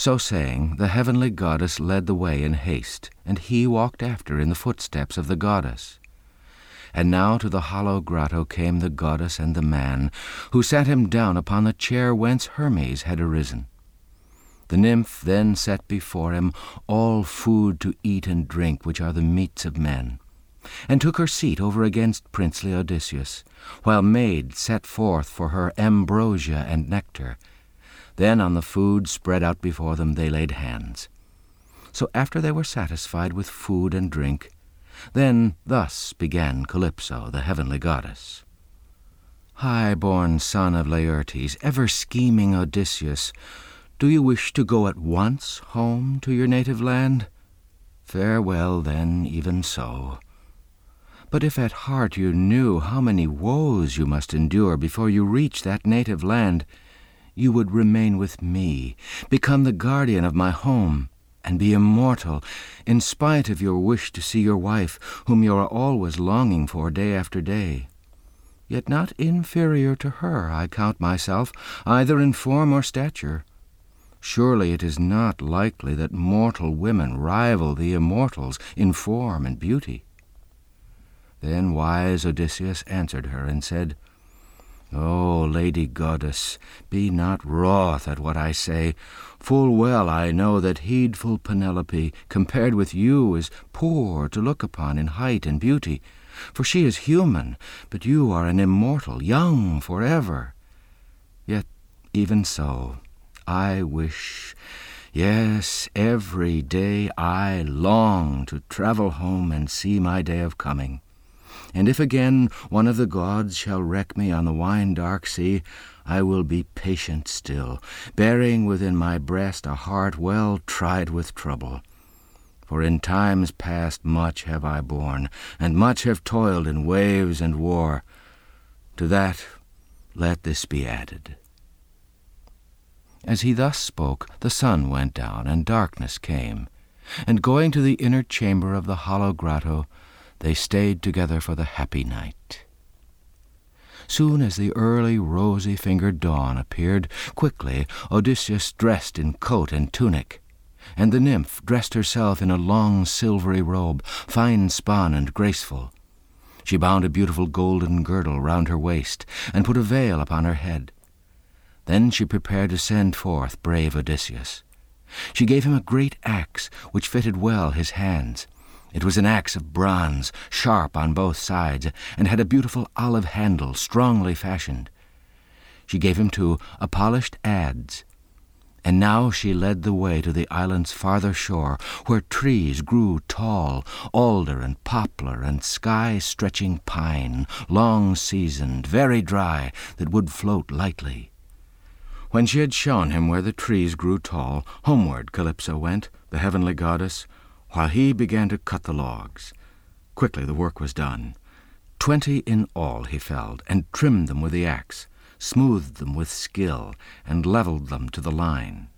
So saying, the heavenly goddess led the way in haste, and he walked after in the footsteps of the goddess. And now to the hollow grotto came the goddess and the man, who sat him down upon the chair whence Hermes had arisen. The nymph then set before him all food to eat and drink, which are the meats of men, and took her seat over against princely Odysseus, while maids set forth for her ambrosia and nectar. Then on the food spread out before them they laid hands. So after they were satisfied with food and drink, then thus began Calypso, the heavenly goddess. High-born son of Laertes, ever-scheming Odysseus, do you wish to go at once home to your native land? Farewell, then, even so. But if at heart you knew how many woes you must endure before you reach that native land, you would remain with me, become the guardian of my home, and be immortal, in spite of your wish to see your wife, whom you are always longing for day after day. Yet not inferior to her I count myself, either in form or stature. Surely it is not likely that mortal women rival the immortals in form and beauty. Then wise Odysseus answered her and said, O lady goddess, be not wroth at what I say. Full well I know that heedful Penelope, compared with you, is poor to look upon in height and beauty, for she is human, but you are an immortal, young forever. Yet even so, I wish, yes, every day I long to travel home and see my day of coming. And if again one of the gods shall wreck me on the wine-dark sea, I will be patient still, bearing within my breast a heart well tried with trouble. For in times past much have I borne, and much have toiled in waves and war. To that let this be added. As he thus spoke, the sun went down, and darkness came, and going to the inner chamber of the hollow grotto, they stayed together for the happy night. Soon as the early rosy-fingered dawn appeared, quickly Odysseus dressed in coat and tunic, and the nymph dressed herself in a long silvery robe, fine-spun and graceful. She bound a beautiful golden girdle round her waist, and put a veil upon her head. Then she prepared to send forth brave Odysseus. She gave him a great axe, which fitted well his hands. It was an axe of bronze, sharp on both sides, and had a beautiful olive handle, strongly fashioned. She gave him, too, a polished adze. And now she led the way to the island's farther shore, where trees grew tall, alder and poplar and sky-stretching pine, long-seasoned, very dry, that would float lightly. When she had shown him where the trees grew tall, homeward Calypso went, the heavenly goddess, while he began to cut the logs. Quickly the work was done. 20 in all he felled, and trimmed them with the axe, smoothed them with skill, and levelled them to the line.